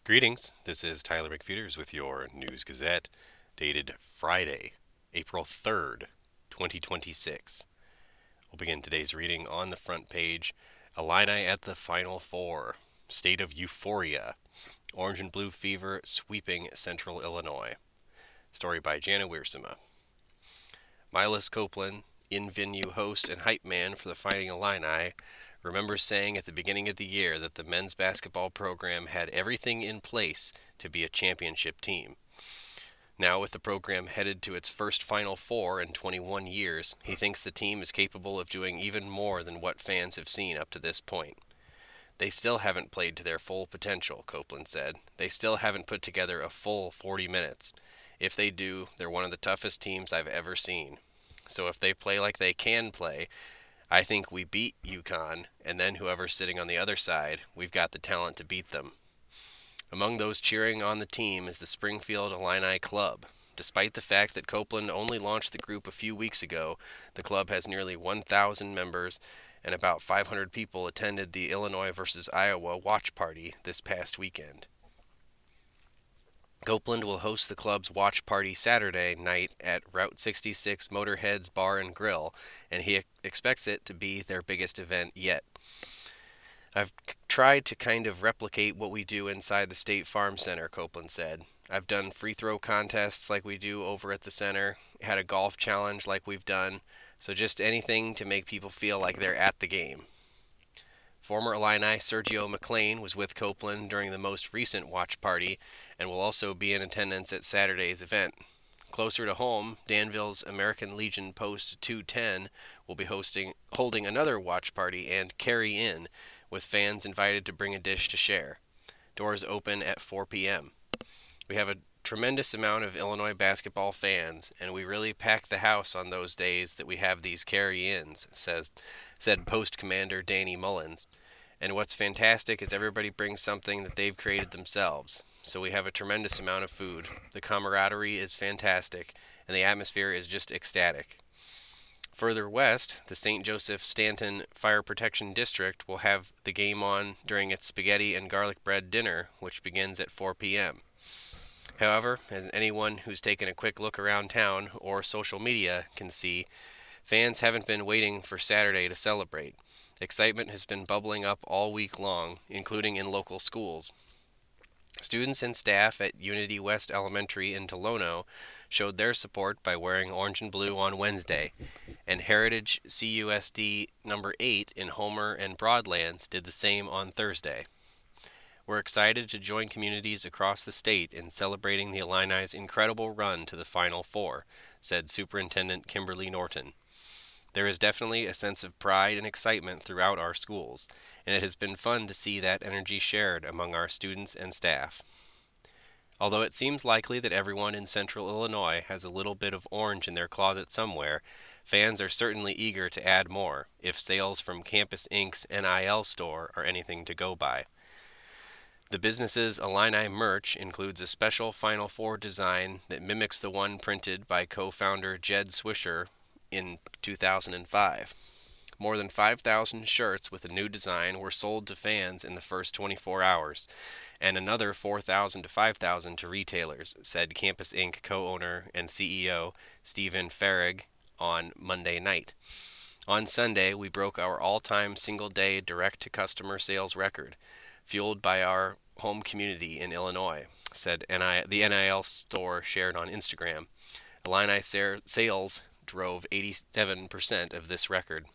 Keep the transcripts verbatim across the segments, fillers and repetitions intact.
Greetings, this is Tyler McFeeters with your News Gazette, dated Friday, April third, twenty twenty-six. We'll begin today's reading on the front page. Illini at the Final Four. State of Euphoria. Orange and Blue Fever sweeping Central Illinois. Story by Jana Wiersema. Milas Copeland, in-venue host and hype man for the Fighting Illini, remembers saying at the beginning of the year that the men's basketball program had everything in place to be a championship team. Now, with the program headed to its first Final Four in twenty-one years, he thinks the team is capable of doing even more than what fans have seen up to this point. They still haven't played to their full potential, Copeland said. They still haven't put together a full forty minutes. If they do, they're one of the toughest teams I've ever seen. So if they play like they can play, I think we beat UConn, and then whoever's sitting on the other side, we've got the talent to beat them. Among those cheering on the team is the Springfield Illini Club. Despite the fact that Copeland only launched the group a few weeks ago, the club has nearly one thousand members, and about five hundred people attended the Illinois versus Iowa watch party this past weekend. Copeland will host the club's watch party Saturday night at Route sixty-six Motorhead's Bar and Grill, and he expects it to be their biggest event yet. I've tried to kind of replicate what we do inside the State Farm Center, Copeland said. I've done free throw contests like we do over at the center, had a golf challenge like we've done, so just anything to make people feel like they're at the game. Former Illini Sergio McLean was with Copeland during the most recent watch party and will also be in attendance at Saturday's event. Closer to home, Danville's American Legion Post two ten will be hosting holding another watch party and carry in, with fans invited to bring a dish to share. Doors open at four p.m. We have a tremendous amount of Illinois basketball fans, and we really pack the house on those days that we have these carry-ins, says, said Post Commander Danny Mullins. And what's fantastic is everybody brings something that they've created themselves, so we have a tremendous amount of food. The camaraderie is fantastic, and the atmosphere is just ecstatic. Further west, the Saint Joseph Stanton Fire Protection District will have the game on during its spaghetti and garlic bread dinner, which begins at four p.m. However, as anyone who's taken a quick look around town or social media can see, fans haven't been waiting for Saturday to celebrate. Excitement has been bubbling up all week long, including in local schools. Students and staff at Unity West Elementary in Tolono showed their support by wearing orange and blue on Wednesday, and Heritage C U S D number eight in Homer and Broadlands did the same on Thursday. We're excited to join communities across the state in celebrating the Illini's incredible run to the Final Four, said Superintendent Kimberly Norton. There is definitely a sense of pride and excitement throughout our schools, and it has been fun to see that energy shared among our students and staff. Although it seems likely that everyone in Central Illinois has a little bit of orange in their closet somewhere, fans are certainly eager to add more, if sales from Campus Incorporated's N I L store are anything to go by. The business's Illini merch includes a special Final Four design that mimics the one printed by co-founder Jed Swisher in two thousand five. More than five thousand shirts with a new design were sold to fans in the first twenty-four hours, and another four thousand to five thousand to retailers, said Campus Incorporated co-owner and C E O Stephen Farrig on Monday night. On Sunday, we broke our all-time single-day direct-to-customer sales record, fueled by our home community in Illinois, said N I the N I L store shared on Instagram. Illini sales drove eighty-seven percent of this record.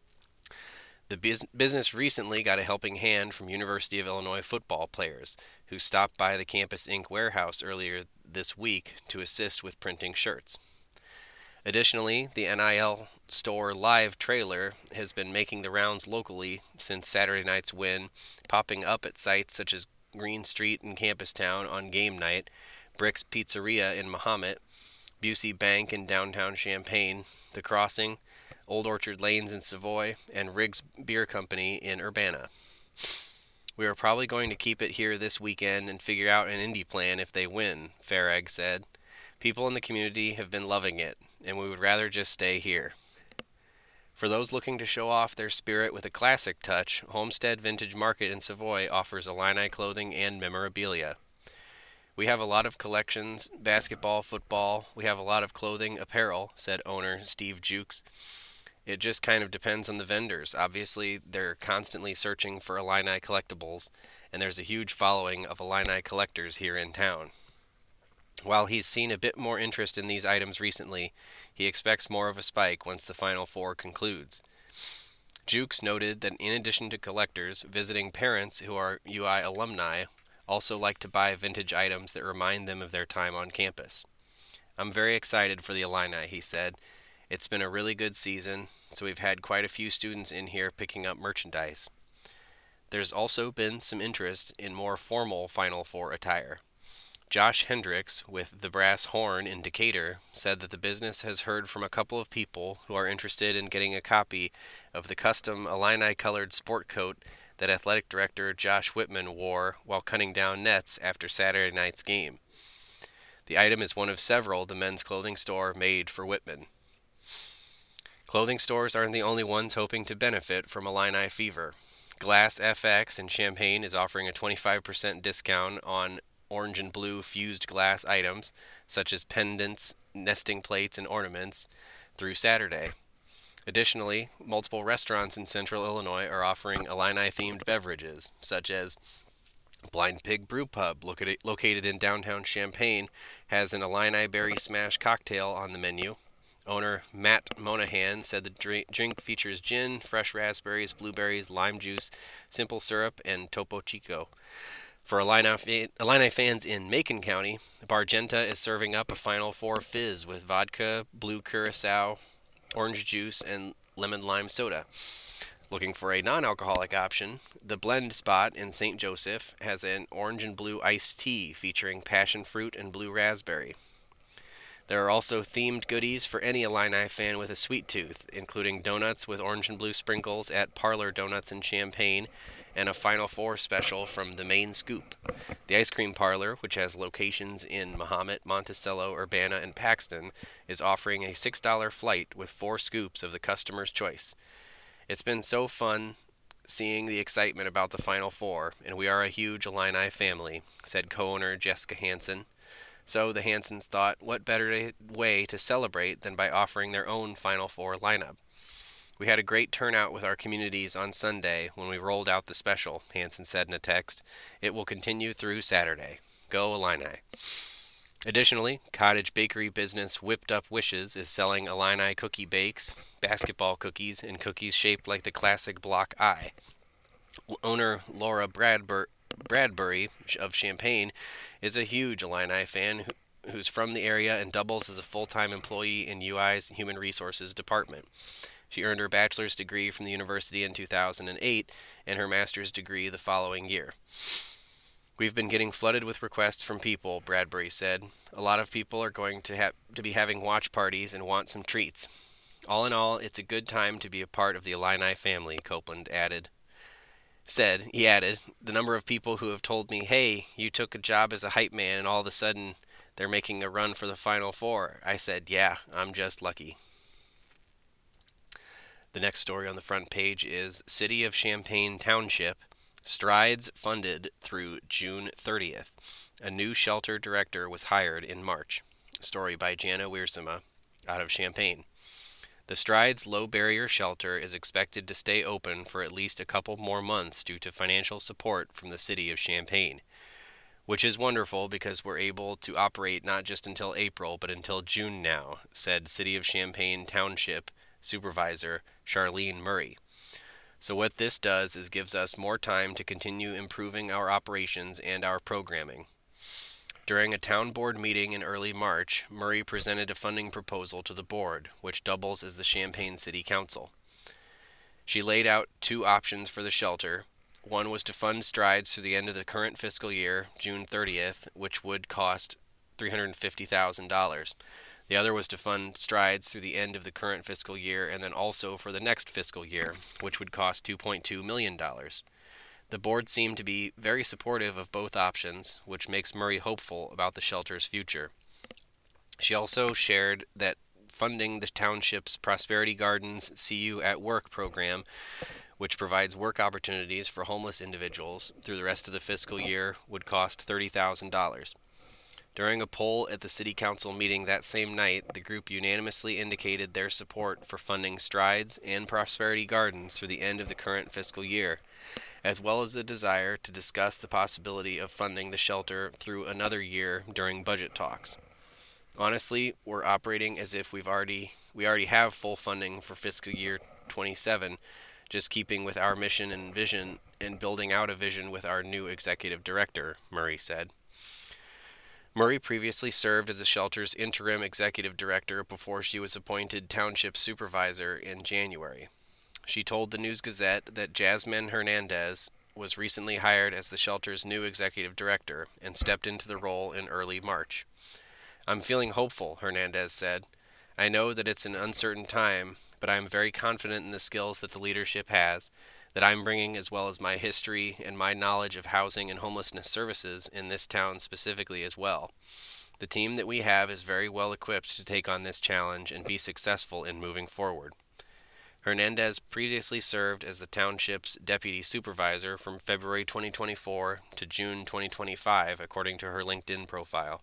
The biz- business recently got a helping hand from University of Illinois football players, who stopped by the Campus Incorporated warehouse earlier this week to assist with printing shirts. Additionally, the N I L store live trailer has been making the rounds locally since Saturday night's win, popping up at sites such as Green Street in Campustown on game night, Brick's Pizzeria in Mahomet, Busey Bank in downtown Champaign, The Crossing, Old Orchard Lanes in Savoy, and Riggs Beer Company in Urbana. We are probably going to keep it here this weekend and figure out an indie plan if they win, Farag said. People in the community have been loving it, and we would rather just stay here. For those looking to show off their spirit with a classic touch, Homestead Vintage Market in Savoy offers Illini clothing and memorabilia. We have a lot of collections, basketball, football. We have a lot of clothing, apparel, said owner Steve Jukes. It just kind of depends on the vendors. Obviously, they're constantly searching for Illini collectibles, and there's a huge following of Illini collectors here in town. While he's seen a bit more interest in these items recently, he expects more of a spike once the Final Four concludes. Jukes noted that in addition to collectors, visiting parents who are U I alumni also like to buy vintage items that remind them of their time on campus. I'm very excited for the Illini, he said. It's been a really good season, so we've had quite a few students in here picking up merchandise. There's also been some interest in more formal Final Four attire. Josh Hendricks with the Brass Horn in Decatur said that the business has heard from a couple of people who are interested in getting a copy of the custom Illini-colored sport coat that athletic director Josh Whitman wore while cutting down nets after Saturday night's game. The item is one of several the men's clothing store made for Whitman. Clothing stores aren't the only ones hoping to benefit from Illini fever. Glass F X in Champaign is offering a twenty-five percent discount on orange and blue fused glass items, such as pendants, nesting plates, and ornaments, through Saturday. Additionally, multiple restaurants in central Illinois are offering Illini-themed beverages, such as Blind Pig Brew Pub, located in downtown Champaign, has an Illini Berry Smash cocktail on the menu. Owner Matt Monahan said the drink features gin, fresh raspberries, blueberries, lime juice, simple syrup, and Topo Chico. For Illini, Illini fans in Macon County, Bargenta is serving up a Final Four fizz with vodka, blue curacao, orange juice, and lemon lime soda. Looking for a non-alcoholic option, the Blend Spot in Saint Joseph has an orange and blue iced tea featuring passion fruit and blue raspberry. There are also themed goodies for any Illini fan with a sweet tooth, including donuts with orange and blue sprinkles at Parlor Donuts in Champaign, and a Final Four special from the Main Scoop. The Ice Cream Parlor, which has locations in Mahomet, Monticello, Urbana, and Paxton, is offering a six dollars flight with four scoops of the customer's choice. It's been so fun seeing the excitement about the Final Four, and we are a huge Illini family, said co-owner Jessica Hansen. So the Hansons thought, what better way to celebrate than by offering their own Final Four lineup? We had a great turnout with our communities on Sunday when we rolled out the special, Hansen said in a text. It will continue through Saturday. Go Illini. Additionally, cottage bakery business Whipped Up Wishes is selling Illini cookie bakes, basketball cookies, and cookies shaped like the classic block I. Owner Laura Bradbur- Bradbury of Champaign is a huge Illini fan who, who's from the area and doubles as a full-time employee in U I's Human Resources Department. She earned her bachelor's degree from the university in two thousand eight and her master's degree the following year. We've been getting flooded with requests from people, Bradbury said. A lot of people are going to have to be having watch parties and want some treats. All in all, it's a good time to be a part of the Illini family, Copeland added. Said, he added, the number of people who have told me, hey, you took a job as a hype man and all of a sudden they're making a run for the Final Four. I said, yeah, I'm just lucky. The next story on the front page is City of Champaign Township strides funded through June thirtieth. A new shelter director was hired in March. Story by Jana Wiersema out of Champaign. The Strides Low Barrier Shelter is expected to stay open for at least a couple more months due to financial support from the city of Champaign, which is wonderful because we're able to operate not just until April but until June now, said City of Champaign Township Supervisor Charlene Murray. So what this does is gives us more time to continue improving our operations and our programming. During a town board meeting in early March, Murray presented a funding proposal to the board, which doubles as the Champaign City Council. She laid out two options for the shelter. One was to fund Strides through the end of the current fiscal year, June thirtieth, which would cost three hundred fifty thousand dollars. The other was to fund Strides through the end of the current fiscal year and then also for the next fiscal year, which would cost two point two million dollars. The board seemed to be very supportive of both options, which makes Murray hopeful about the shelter's future. She also shared that funding the township's Prosperity Gardens See You at Work program, which provides work opportunities for homeless individuals through the rest of the fiscal year, would cost thirty thousand dollars. During a poll at the City Council meeting that same night, the group unanimously indicated their support for funding Strides and Prosperity Gardens through the end of the current fiscal year, as well as the desire to discuss the possibility of funding the shelter through another year during budget talks. Honestly, we're operating as if we've already we already have full funding for fiscal year twenty-seven, just keeping with our mission and vision and building out a vision with our new executive director, Murray said. Murray previously served as the shelter's interim executive director before she was appointed township supervisor in January. She told the News-Gazette that Jasmine Hernandez was recently hired as the shelter's new executive director and stepped into the role in early March. "I'm feeling hopeful," Hernandez said. "I know that it's an uncertain time, but I am very confident in the skills that the leadership has, that I'm bringing, as well as my history and my knowledge of housing and homelessness services in this town specifically as well. The team that we have is very well equipped to take on this challenge and be successful in moving forward." Hernandez previously served as the township's deputy supervisor from February twenty twenty-four to June twenty twenty-five, according to her LinkedIn profile.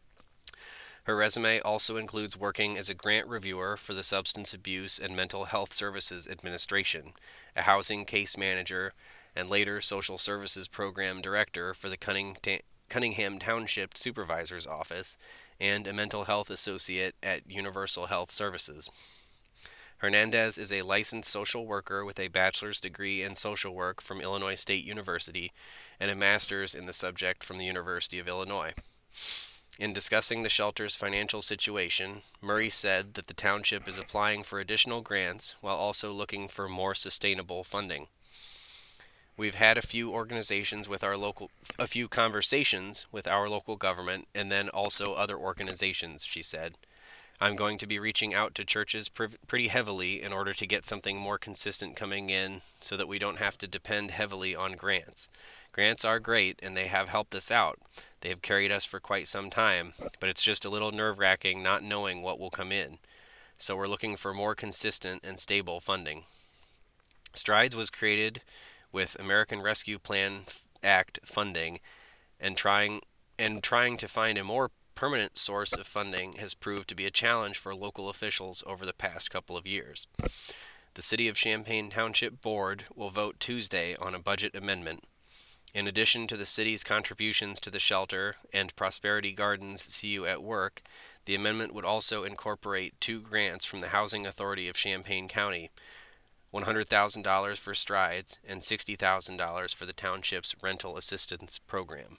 Her resume also includes working as a grant reviewer for the Substance Abuse and Mental Health Services Administration, a housing case manager, and later social services program director for the Cunningham Township Supervisor's Office, and a mental health associate at Universal Health Services. Hernandez is a licensed social worker with a bachelor's degree in social work from Illinois State University and a master's in the subject from the University of Illinois. In discussing the shelter's financial situation, Murray said that the township is applying for additional grants while also looking for more sustainable funding. "We've had a few organizations with our local, a few conversations with our local government and then also other organizations," she said. "I'm going to be reaching out to churches pr- pretty heavily in order to get something more consistent coming in so that we don't have to depend heavily on grants. Grants are great and they have helped us out. They have carried us for quite some time, but it's just a little nerve-wracking not knowing what will come in. So we're looking for more consistent and stable funding." Strides was created with American Rescue Plan Act funding, and trying and trying to find a more permanent source of funding has proved to be a challenge for local officials over the past couple of years. The City of Champaign Township Board will vote Tuesday on a budget amendment. In addition to the city's contributions to the shelter and Prosperity Gardens See You at Work, the amendment would also incorporate two grants from the Housing Authority of Champaign County, one hundred thousand dollars for Strides and sixty thousand dollars for the township's rental assistance program.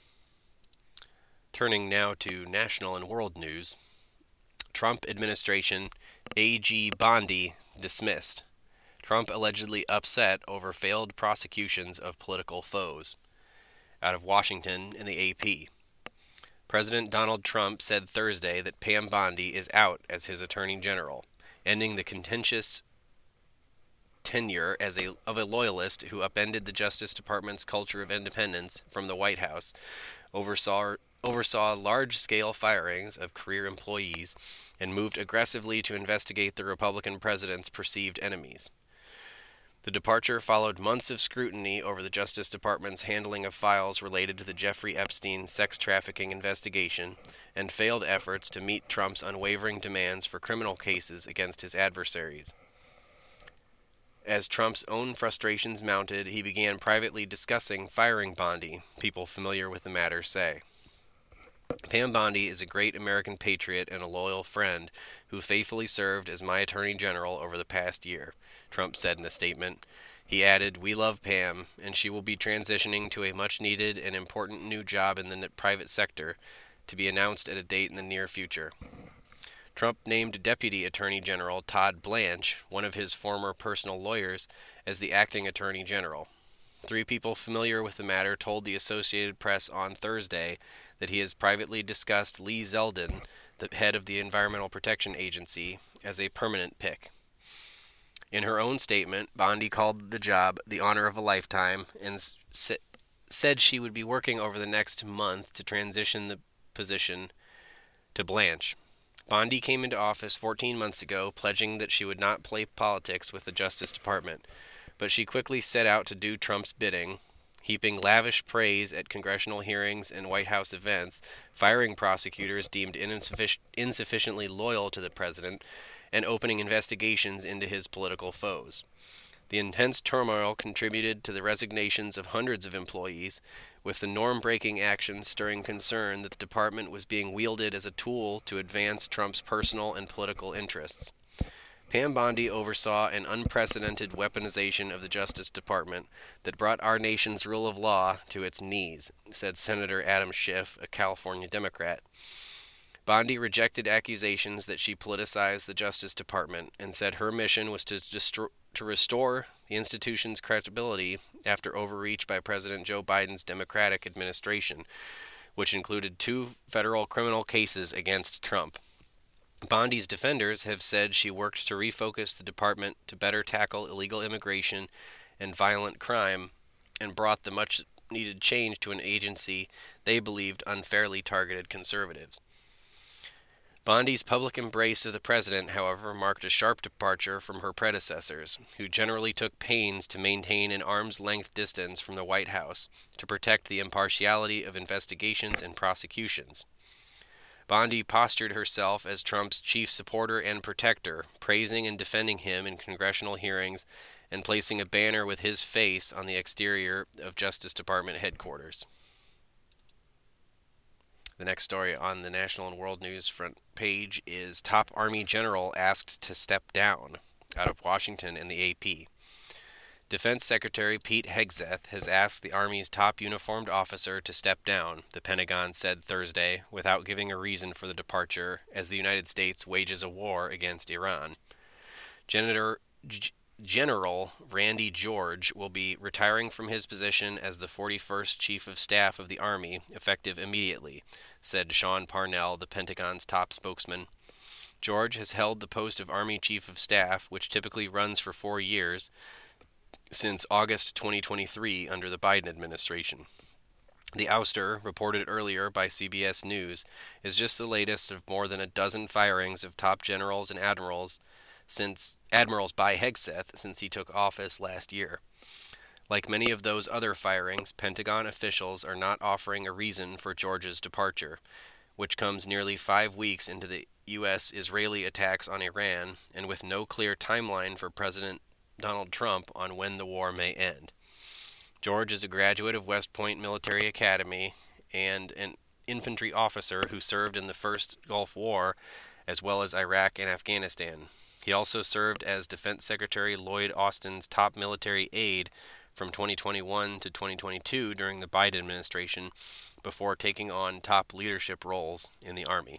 Turning now to national and world news. Trump administration, A G Bondi dismissed. Trump allegedly upset over failed prosecutions of political foes. Out of Washington in the A P. President Donald Trump said Thursday that Pam Bondi is out as his attorney general, ending the contentious tenure as a of a loyalist who upended the Justice Department's culture of independence from the White House, oversaw oversaw large-scale firings of career employees, and moved aggressively to investigate the Republican president's perceived enemies. The departure followed months of scrutiny over the Justice Department's handling of files related to the Jeffrey Epstein sex trafficking investigation and failed efforts to meet Trump's unwavering demands for criminal cases against his adversaries. As Trump's own frustrations mounted, he began privately discussing firing Bondi, people familiar with the matter say. Pam Bondi is a great American patriot and a loyal friend who faithfully served as my attorney general over the past year, Trump said in a statement. He added, "We love Pam, and she will be transitioning to a much-needed and important new job in the private sector to be announced at a date in the near future." Trump named Deputy Attorney General Todd Blanche, one of his former personal lawyers, as the acting Attorney General. Three people familiar with the matter told the Associated Press on Thursday that he has privately discussed Lee Zeldin, the head of the Environmental Protection Agency, as a permanent pick. In her own statement, Bondi called the job the honor of a lifetime and s- said she would be working over the next month to transition the position to Blanche. Bondi came into office fourteen months ago, pledging that she would not play politics with the Justice Department, but she quickly set out to do Trump's bidding, heaping lavish praise at congressional hearings and White House events, firing prosecutors deemed insuffic- insufficiently loyal to the president, and opening investigations into his political foes. The intense turmoil contributed to the resignations of hundreds of employees, with the norm-breaking actions stirring concern that the department was being wielded as a tool to advance Trump's personal and political interests. Pam Bondi oversaw an unprecedented weaponization of the Justice Department that brought our nation's rule of law to its knees, said Senator Adam Schiff, a California Democrat. Bondi rejected accusations that she politicized the Justice Department and said her mission was to destroy, to restore the institution's credibility after overreach by President Joe Biden's Democratic administration, which included two federal criminal cases against Trump. Bondi's defenders have said she worked to refocus the department to better tackle illegal immigration and violent crime and brought the much-needed change to an agency they believed unfairly targeted conservatives. Bondi's public embrace of the president, however, marked a sharp departure from her predecessors, who generally took pains to maintain an arm's-length distance from the White House to protect the impartiality of investigations and prosecutions. Bondi postured herself as Trump's chief supporter and protector, praising and defending him in congressional hearings and placing a banner with his face on the exterior of Justice Department headquarters. The next story on the National and World News front page is Top Army General Asked to Step Down, out of Washington and the A P. Defense Secretary Pete Hegseth has asked the Army's top uniformed officer to step down, the Pentagon said Thursday, without giving a reason for the departure, as the United States wages a war against Iran. Senator G- General Randy George will be retiring from his position as the forty-first Chief of Staff of the Army, effective immediately, said Sean Parnell, the Pentagon's top spokesman. George has held the post of Army Chief of Staff, which typically runs for four years, since August twenty twenty-three under the Biden administration. The ouster, reported earlier by C B S News, is just the latest of more than a dozen firings of top generals and admirals since admirals by Hegseth since he took office last year. Like many of those other firings, Pentagon officials are not offering a reason for George's departure, which comes nearly five weeks into the U S-Israeli attacks on Iran and with no clear timeline for President Donald Trump on when the war may end. George is a graduate of West Point Military Academy and an infantry officer who served in the First Gulf War as well as Iraq and Afghanistan. He also served as Defense Secretary Lloyd Austin's top military aide from twenty twenty-one to twenty twenty-two during the Biden administration before taking on top leadership roles in the Army.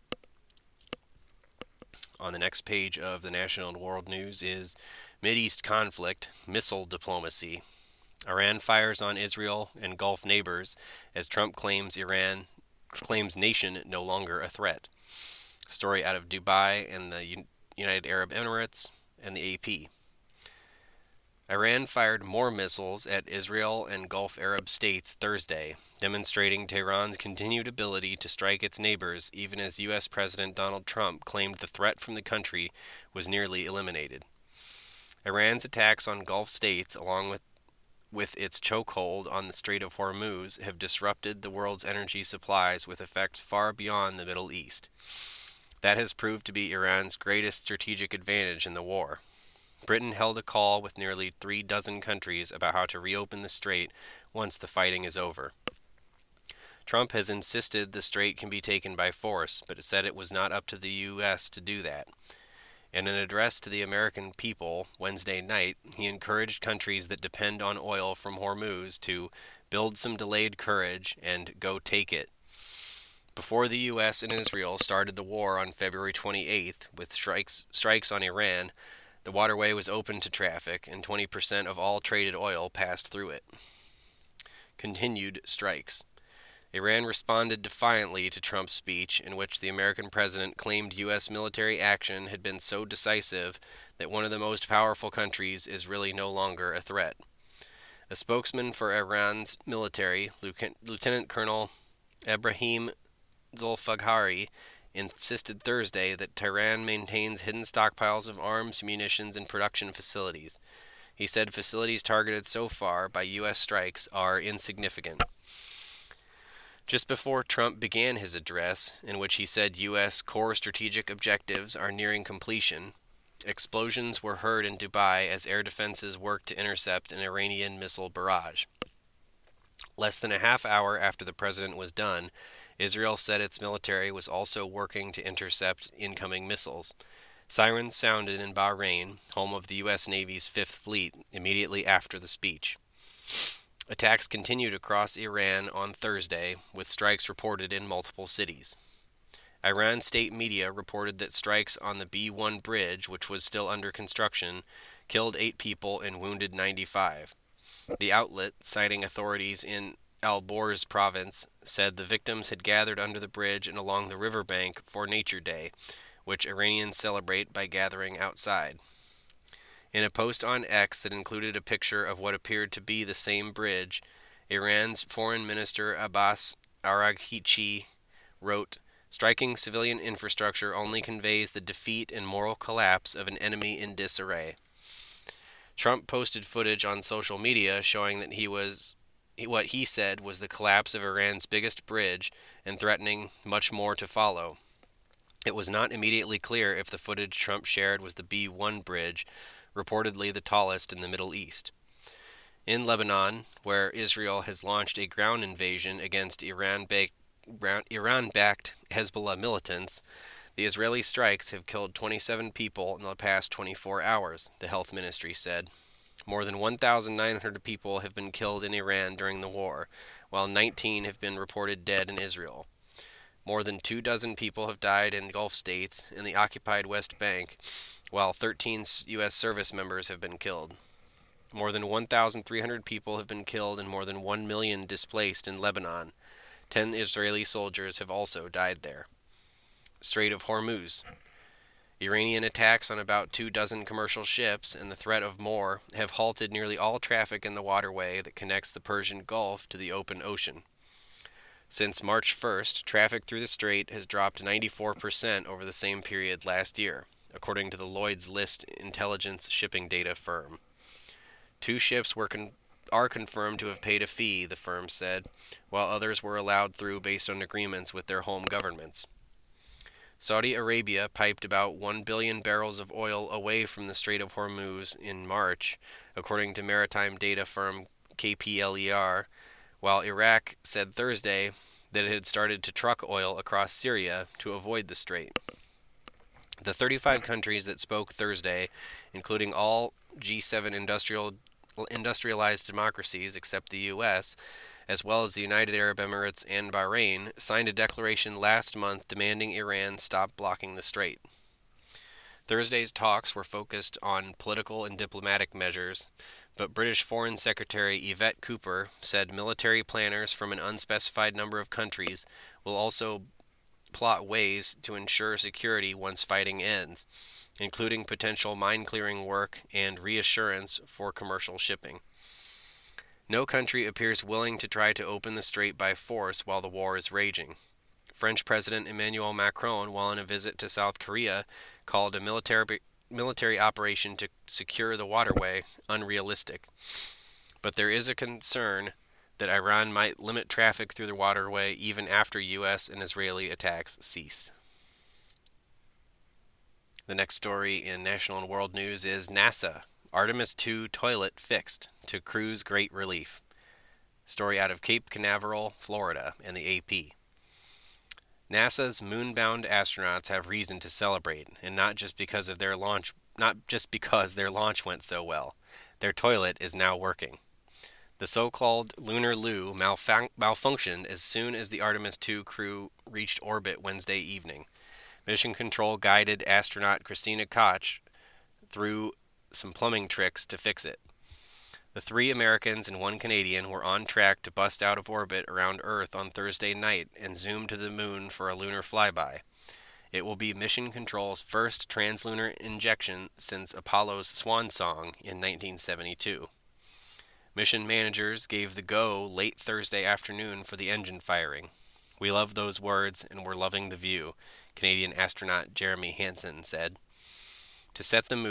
On the next page of the National and World News is Mideast conflict, missile diplomacy. Iran fires on Israel and Gulf neighbors as Trump claims Iran claims nation no longer a threat. Story out of Dubai and the United Arab Emirates and the A P. Iran fired more missiles at Israel and Gulf Arab states Thursday, demonstrating Tehran's continued ability to strike its neighbors even as U S President Donald Trump claimed the threat from the country was nearly eliminated. Iran's attacks on Gulf states, along with with its chokehold on the Strait of Hormuz, have disrupted the world's energy supplies with effects far beyond the Middle East. That has proved to be Iran's greatest strategic advantage in the war. Britain held a call with nearly three dozen countries about how to reopen the strait once the fighting is over. Trump has insisted the strait can be taken by force, but said it was not up to the U S to do that. In an address to the American people Wednesday night, he encouraged countries that depend on oil from Hormuz to build some delayed courage and go take it. Before the U S and Israel started the war on February twenty-eighth with strikes strikes on Iran, the waterway was open to traffic and twenty percent of all traded oil passed through it. Continued strikes. Iran responded defiantly to Trump's speech, in which the American president claimed U S military action had been so decisive that one of the most powerful countries is really no longer a threat. A spokesman for Iran's military, Lieutenant Colonel Ebrahim Zolfaghari, insisted Thursday that Tehran maintains hidden stockpiles of arms, munitions, and production facilities. He said facilities targeted so far by U S strikes are insignificant. Just before Trump began his address, in which he said U S core strategic objectives are nearing completion, explosions were heard in Dubai as air defenses worked to intercept an Iranian missile barrage. Less than a half hour after the president was done, Israel said its military was also working to intercept incoming missiles. Sirens sounded in Bahrain, home of the U S Navy's Fifth Fleet, immediately after the speech. Attacks continued across Iran on Thursday, with strikes reported in multiple cities. Iran state media reported that strikes on the B one bridge, which was still under construction, killed eight people and wounded ninety-five. The outlet, citing authorities in Al-Borz province, said the victims had gathered under the bridge and along the riverbank for Nature Day, which Iranians celebrate by gathering outside. In a post on X that included a picture of what appeared to be the same bridge, Iran's Foreign Minister Abbas Araghchi wrote, "Striking civilian infrastructure only conveys the defeat and moral collapse of an enemy in disarray." Trump posted footage on social media showing that he was what he said was the collapse of Iran's biggest bridge and threatening much more to follow. It was not immediately clear if the footage Trump shared was the B one bridge, reportedly the tallest in the Middle East. In Lebanon, where Israel has launched a ground invasion against Iran-backed Iran-backed Hezbollah militants, the Israeli strikes have killed twenty-seven people in the past twenty-four hours, the health ministry said. More than one thousand nine hundred people have been killed in Iran during the war, while nineteen have been reported dead in Israel. More than two dozen people have died in Gulf states and the occupied West Bank, while thirteen U S service members have been killed. More than one thousand three hundred people have been killed and more than one million displaced in Lebanon. Ten Israeli soldiers have also died there. Strait of Hormuz. Iranian attacks on about two dozen commercial ships and the threat of more have halted nearly all traffic in the waterway that connects the Persian Gulf to the open ocean. Since March first, traffic through the strait has dropped ninety-four percent over the same period last year, according to the Lloyd's List intelligence shipping data firm. Two ships were con- are confirmed to have paid a fee, the firm said, while others were allowed through based on agreements with their home governments. Saudi Arabia piped about one billion barrels of oil away from the Strait of Hormuz in March, according to maritime data firm K P L E R, while Iraq said Thursday that it had started to truck oil across Syria to avoid the strait. The thirty-five countries that spoke Thursday, including all G seven industrial, industrialized democracies except the U S, as well as the United Arab Emirates and Bahrain, signed a declaration last month demanding Iran stop blocking the strait. Thursday's talks were focused on political and diplomatic measures, but British Foreign Secretary Yvette Cooper said military planners from an unspecified number of countries will also plot ways to ensure security once fighting ends, including potential mine-clearing work and reassurance for commercial shipping. No country appears willing to try to open the strait by force while the war is raging. French President Emmanuel Macron, while on a visit to South Korea, called a military military operation to secure the waterway unrealistic. But there is a concern that Iran might limit traffic through the waterway even after U S and Israeli attacks cease. The next story in national and world news is NASA. Artemis two toilet fixed to crew's great relief. Story out of Cape Canaveral, Florida, and the A P. NASA's moon-bound astronauts have reason to celebrate, and not just because of their launch, not just because their launch went so well. Their toilet is now working. The so-called lunar loo malfun- malfunctioned as soon as the Artemis two crew reached orbit Wednesday evening. Mission Control guided astronaut Christina Koch through some plumbing tricks to fix it. The three Americans and one Canadian were on track to bust out of orbit around Earth on Thursday night and zoom to the moon for a lunar flyby. It will be Mission Control's first translunar injection since Apollo's swan song in nineteen seventy-two. Mission managers gave the go late Thursday afternoon for the engine firing. "We love those words and we're loving the view," Canadian astronaut Jeremy Hansen said. To set the mood,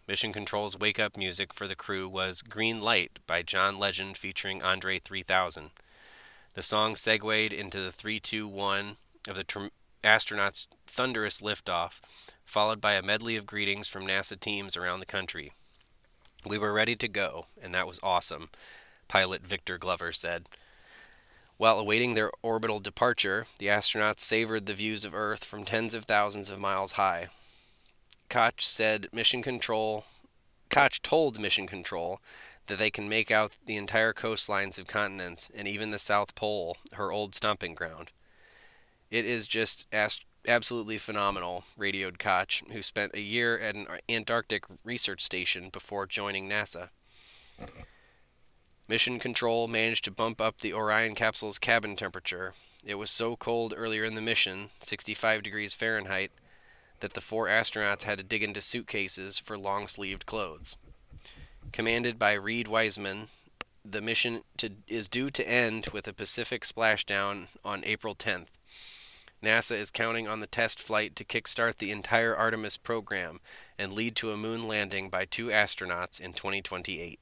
Mission Control's wake-up music for the crew was Green Light by John Legend featuring Andre three thousand. The song segued into the three two one of the tr- astronauts' thunderous liftoff, followed by a medley of greetings from NASA teams around the country. "We were ready to go, and that was awesome," pilot Victor Glover said. While awaiting their orbital departure, the astronauts savored the views of Earth from tens of thousands of miles high. Koch said Mission Control Koch told Mission Control that they can make out the entire coastlines of continents and even the South Pole, her old stomping ground. "It is just ast- absolutely phenomenal," radioed Koch, who spent a year at an Antarctic research station before joining NASA. Mission Control managed to bump up the Orion capsule's cabin temperature. It was so cold earlier in the mission, sixty-five degrees Fahrenheit, that the four astronauts had to dig into suitcases for long-sleeved clothes. Commanded by Reed Wiseman, the mission to, is due to end with a Pacific splashdown on April tenth. NASA is counting on the test flight to kickstart the entire Artemis program and lead to a moon landing by two astronauts in twenty twenty-eight.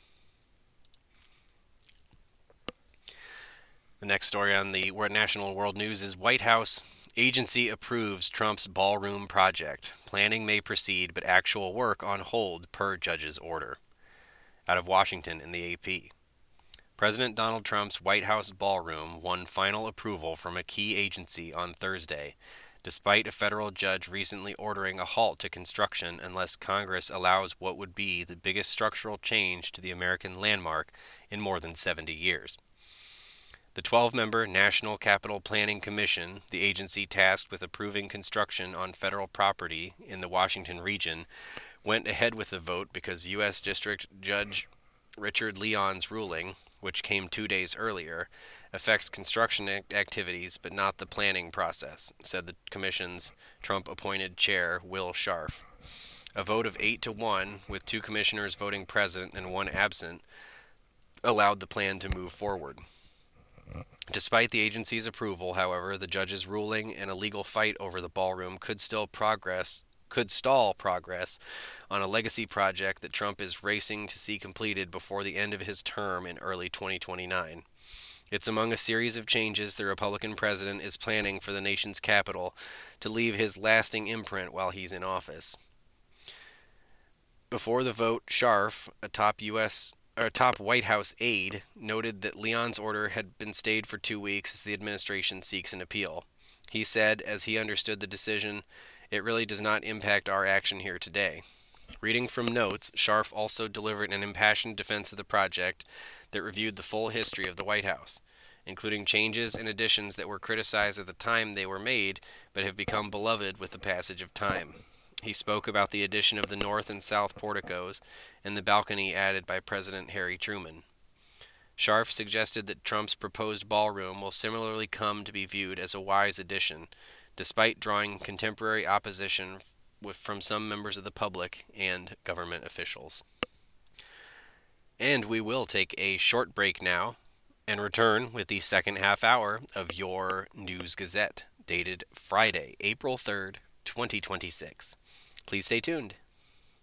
The next story on the National World News is White House agency approves Trump's ballroom project. Planning may proceed, but actual work on hold per judge's order. Out of Washington in the A P. President Donald Trump's White House ballroom won final approval from a key agency on Thursday, despite a federal judge recently ordering a halt to construction unless Congress allows what would be the biggest structural change to the American landmark in more than seventy years. The twelve-member National Capital Planning Commission, the agency tasked with approving construction on federal property in the Washington region, went ahead with the vote because U S District Judge Richard Leon's ruling, which came two days earlier, affects construction activities but not the planning process, said the commission's Trump-appointed chair, Will Scharf. A vote of eight to one, with two commissioners voting present and one absent, allowed the plan to move forward. Despite the agency's approval, however, the judge's ruling and a legal fight over the ballroom could still progress could stall progress on a legacy project that Trump is racing to see completed before the end of his term in early twenty twenty-nine. It's among a series of changes the Republican president is planning for the nation's capital to leave his lasting imprint while he's in office. Before the vote, Scharf, a top U S A top White House aide, noted that Leon's order had been stayed for two weeks as the administration seeks an appeal. He said, as he understood the decision, "It really does not impact our action here today." Reading from notes, Scharf also delivered an impassioned defense of the project that reviewed the full history of the White House, including changes and additions that were criticized at the time they were made, but have become beloved with the passage of time. He spoke about the addition of the north and south porticos and the balcony added by President Harry Truman. Scharf suggested that Trump's proposed ballroom will similarly come to be viewed as a wise addition, despite drawing contemporary opposition with, from some members of the public and government officials. And we will take a short break now and return with the second half hour of your News Gazette, dated Friday, April third, twenty twenty-six. Please stay tuned.